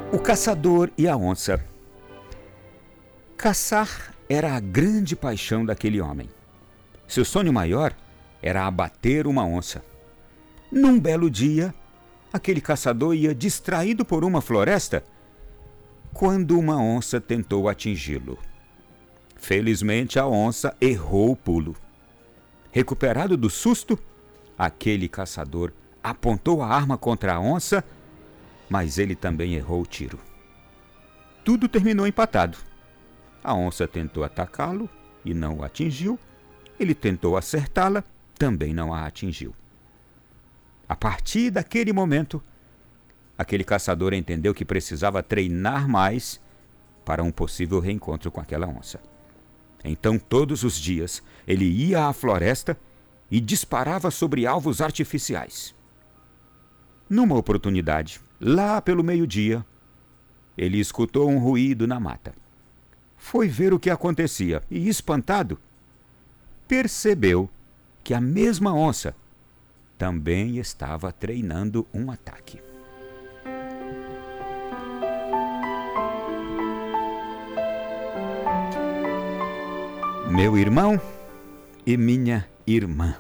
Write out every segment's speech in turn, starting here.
O caçador e a onça. Caçar era a grande paixão daquele homem. Seu sonho maior era abater uma onça. Num belo dia, aquele caçador ia distraído por uma floresta quando uma onça tentou atingi-lo. Felizmente, a onça errou o pulo. Recuperado do susto, aquele caçador apontou a arma contra a onça, mas ele também errou o tiro. Tudo terminou empatado. A onça tentou atacá-lo e não o atingiu. Ele tentou acertá-la, também não a atingiu. A partir daquele momento, aquele caçador entendeu que precisava treinar mais para um possível reencontro com aquela onça. Então, todos os dias, ele ia à floresta e disparava sobre alvos artificiais. Numa oportunidade, lá pelo meio-dia, ele escutou um ruído na mata. Foi ver o que acontecia e, espantado, percebeu que a mesma onça também estava treinando um ataque. Meu irmão e minha irmã.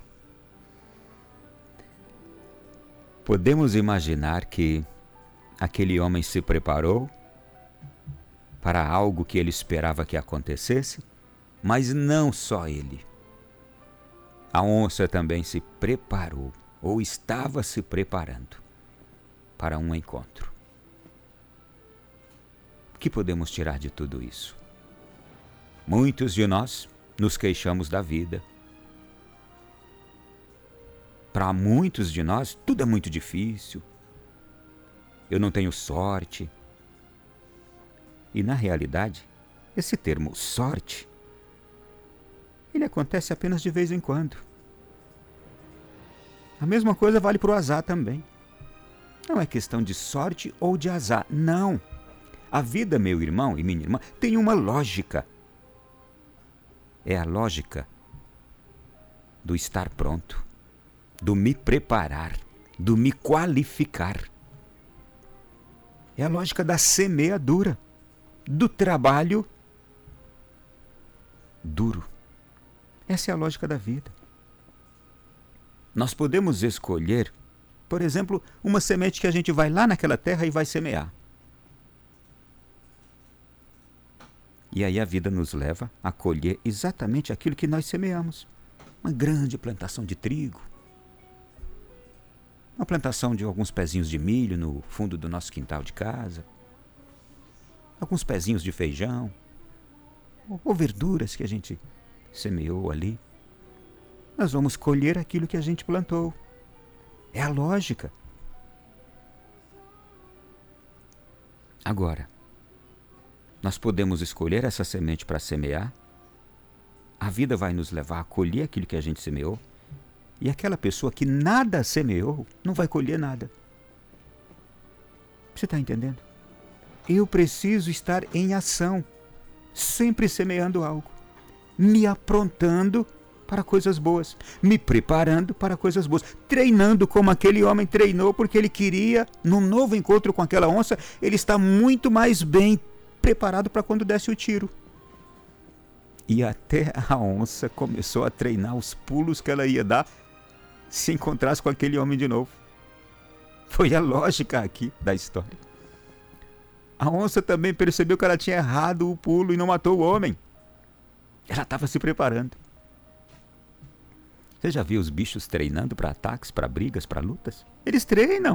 Podemos imaginar que aquele homem se preparou para algo que ele esperava que acontecesse, mas não só ele. A onça também se preparou, ou estava se preparando, para um encontro. O que podemos tirar de tudo isso? Muitos de nós nos queixamos da vida. Para muitos de nós, tudo é muito difícil. Eu não tenho sorte. E, na realidade, esse termo sorte, ele acontece apenas de vez em quando. A mesma coisa vale para o azar também. Não é questão de sorte ou de azar, não. A vida, meu irmão e minha irmã, tem uma lógica. É a lógica do estar pronto, do me preparar, do me qualificar. É a lógica da semeadura, do trabalho duro. Essa é a lógica da vida. Nós podemos escolher, por exemplo, uma semente que a gente vai lá naquela terra e vai semear. E aí a vida nos leva a colher exatamente aquilo que nós semeamos. Uma grande plantação de trigo. Uma plantação de alguns pezinhos de milho no fundo do nosso quintal de casa. Alguns pezinhos de feijão. Ou verduras que a gente semeou ali. Nós vamos colher aquilo que a gente plantou. É a lógica. Agora, nós podemos escolher essa semente para semear. A vida vai nos levar a colher aquilo que a gente semeou. E aquela pessoa que nada semeou não vai colher nada. Você está entendendo? Eu preciso estar em ação, sempre semeando algo, me aprontando para coisas boas, me preparando para coisas boas, treinando como aquele homem treinou, porque ele queria, num novo encontro com aquela onça, ele está muito mais bem preparado para quando desse o tiro. E até a onça começou a treinar os pulos que ela ia dar se encontrasse com aquele homem de novo. Foi a lógica aqui da história. A onça também percebeu que ela tinha errado o pulo e não matou o homem. Ela estava se preparando. Você já viu os bichos treinando para ataques, para brigas, para lutas? Eles treinam.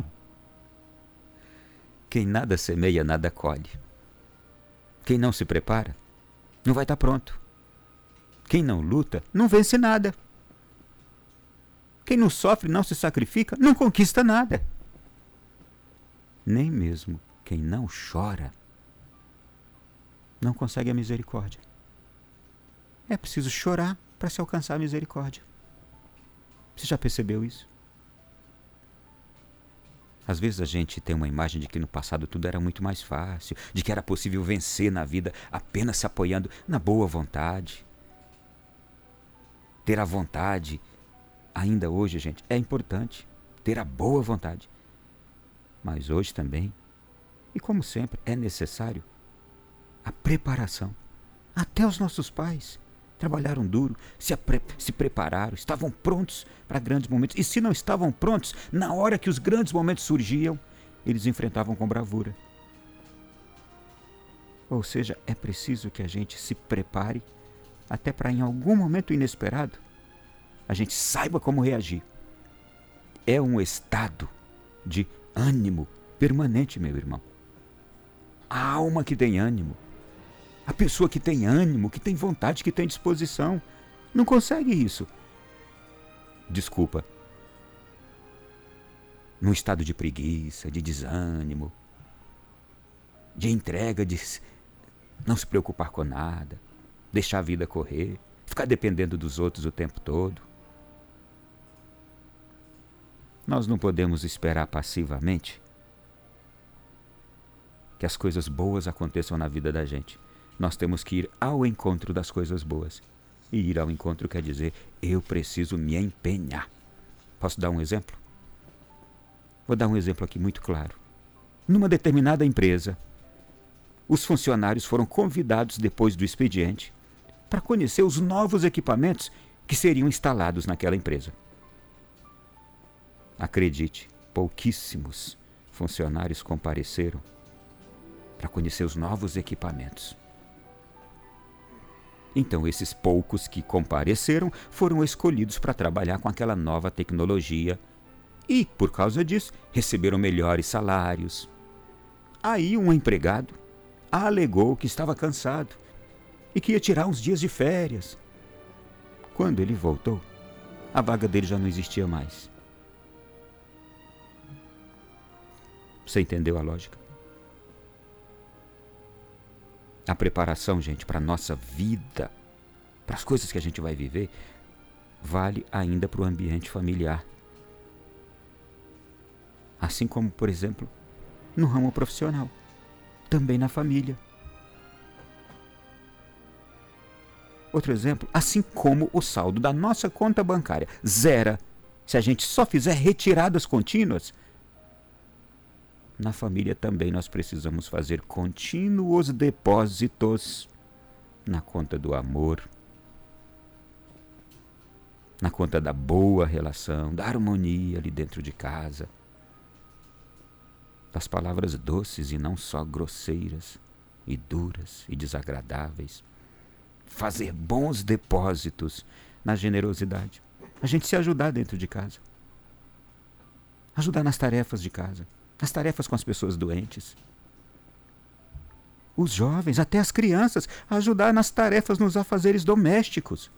Quem nada semeia, nada colhe. Quem não se prepara, não vai estar pronto. Quem não luta, não vence nada. Quem não sofre, não se sacrifica, não conquista nada. Nem mesmo quem não chora, não consegue a misericórdia. É preciso chorar para se alcançar a misericórdia. Você já percebeu isso? Às vezes a gente tem uma imagem de que no passado tudo era muito mais fácil, de que era possível vencer na vida apenas se apoiando na boa vontade. Ter a vontade, ainda hoje, gente, é importante ter a boa vontade. Mas hoje também E como sempre, é necessário a preparação. Até os nossos pais trabalharam duro, se prepararam, estavam prontos para grandes momentos. E se não estavam prontos, na hora que os grandes momentos surgiam, eles enfrentavam com bravura. Ou seja, é preciso que a gente se prepare até para em algum momento inesperado a gente saiba como reagir. É um estado de ânimo permanente, meu irmão. A alma que tem ânimo, a pessoa que tem ânimo, que tem vontade, que tem disposição, não consegue isso. Desculpa. Num estado de preguiça, de desânimo, de entrega, de não se preocupar com nada, deixar a vida correr, ficar dependendo dos outros o tempo todo. Nós não podemos esperar passivamente que as coisas boas aconteçam na vida da gente. Nós temos que ir ao encontro das coisas boas. E ir ao encontro quer dizer, eu preciso me empenhar. Posso dar um exemplo? Vou dar um exemplo aqui muito claro. Numa determinada empresa, os funcionários foram convidados depois do expediente para conhecer os novos equipamentos que seriam instalados naquela empresa. Acredite, pouquíssimos funcionários compareceram para conhecer os novos equipamentos. Então, esses poucos que compareceram foram escolhidos para trabalhar com aquela nova tecnologia e, por causa disso, receberam melhores salários. Aí, um empregado alegou que estava cansado e que ia tirar uns dias de férias. Quando ele voltou, a vaga dele já não existia mais. Você entendeu a lógica? A preparação, gente, para a nossa vida, para as coisas que a gente vai viver, vale ainda para o ambiente familiar. Assim como, por exemplo, no ramo profissional, também na família. Outro exemplo, assim como o saldo da nossa conta bancária zera se a gente só fizer retiradas contínuas, na família também nós precisamos fazer contínuos depósitos na conta do amor, na conta da boa relação, da harmonia ali dentro de casa, das palavras doces e não só grosseiras e duras e desagradáveis. Fazer bons depósitos na generosidade. A gente se ajudar dentro de casa. Ajudar nas tarefas de casa. Nas tarefas com as pessoas doentes. Os jovens, até as crianças, ajudar nas tarefas nos afazeres domésticos.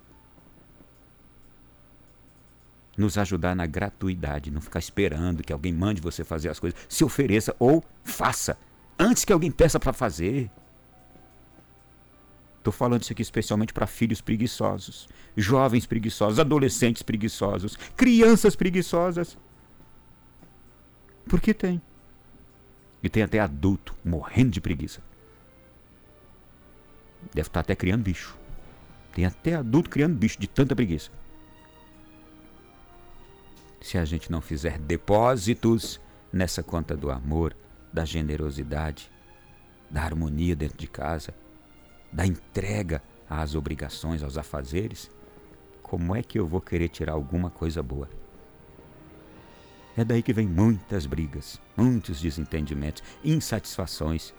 Nos ajudar na gratuidade, não ficar esperando que alguém mande você fazer as coisas. Se ofereça ou faça, antes que alguém peça para fazer. Estou falando isso aqui especialmente para filhos preguiçosos, jovens preguiçosos, adolescentes preguiçosos, crianças preguiçosas. Porque tem. E tem até adulto morrendo de preguiça. Deve estar até criando bicho. Tem até adulto criando bicho de tanta preguiça. Se a gente não fizer depósitos nessa conta do amor, da generosidade, da harmonia dentro de casa, da entrega às obrigações, aos afazeres, como é que eu vou querer tirar alguma coisa boa? É daí que vem muitas brigas, muitos desentendimentos, insatisfações.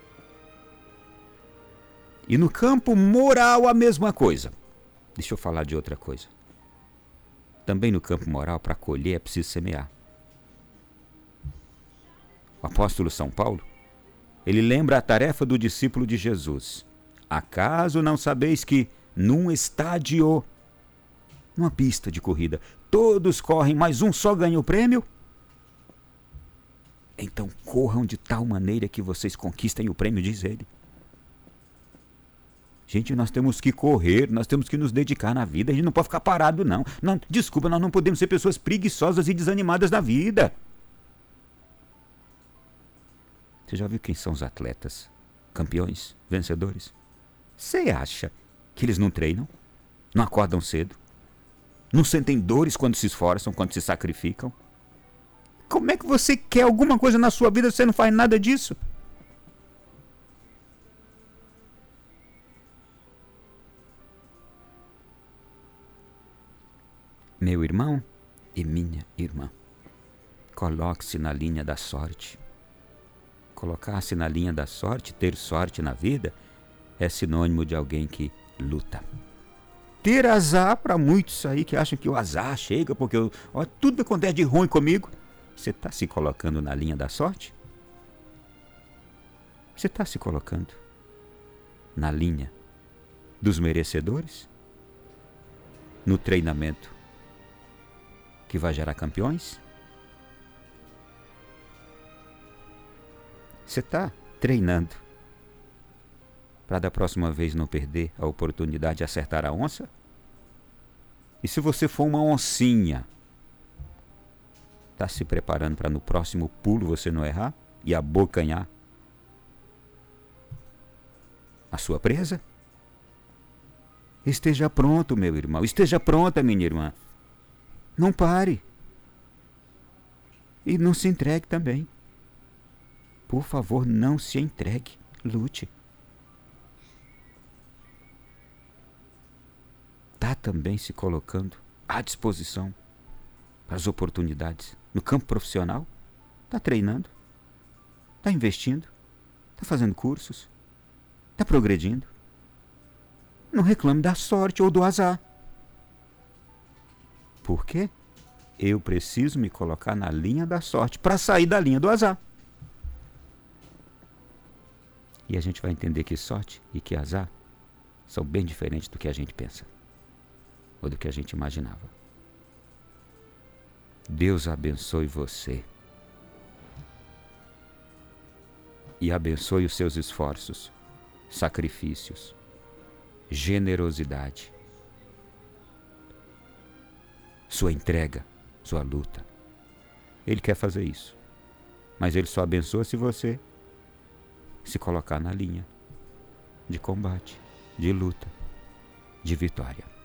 E no campo moral a mesma coisa. Deixa eu falar de outra coisa. Também no campo moral, para colher é preciso semear. O apóstolo São Paulo, ele lembra a tarefa do discípulo de Jesus. Acaso não sabeis que num estádio, numa pista de corrida, todos correm, mas um só ganha o prêmio? Então corram de tal maneira que vocês conquistem o prêmio, diz ele. Gente, nós temos que correr, nós temos que nos dedicar na vida, a gente não pode ficar parado, não. Desculpa, nós não podemos ser pessoas preguiçosas e desanimadas na vida. Você já viu quem são os atletas? Campeões? Vencedores? Você acha que eles não treinam? Não acordam cedo? Não sentem dores quando se esforçam, quando se sacrificam? Como é que você quer alguma coisa na sua vida se você não faz nada disso? Meu irmão e minha irmã, coloque-se na linha da sorte. Colocar-se na linha da sorte, ter sorte na vida, é sinônimo de alguém que luta. Ter azar, para muitos aí que acham que o azar chega porque tudo acontece de ruim comigo. Você está se colocando na linha da sorte? Você está se colocando na linha dos merecedores? No treinamento que vai gerar campeões? Você está treinando para da próxima vez não perder a oportunidade de acertar a onça? E se você for uma oncinha, está se preparando para no próximo pulo você não errar e abocanhar a sua presa? Esteja pronto, meu irmão. Esteja pronta, minha irmã. Não pare. E não se entregue também. Por favor, não se entregue. Lute. Está também se colocando à disposição para as oportunidades no campo profissional? Está treinando? Está investindo? Está fazendo cursos? Está progredindo? Não reclame da sorte ou do azar. Por quê? Eu preciso me colocar na linha da sorte para sair da linha do azar. E a gente vai entender que sorte e que azar são bem diferentes do que a gente pensa ou do que a gente imaginava. Deus abençoe você e abençoe os seus esforços, sacrifícios, generosidade, sua entrega, sua luta. Ele quer fazer isso, mas ele só abençoa se você se colocar na linha de combate, de luta, de vitória.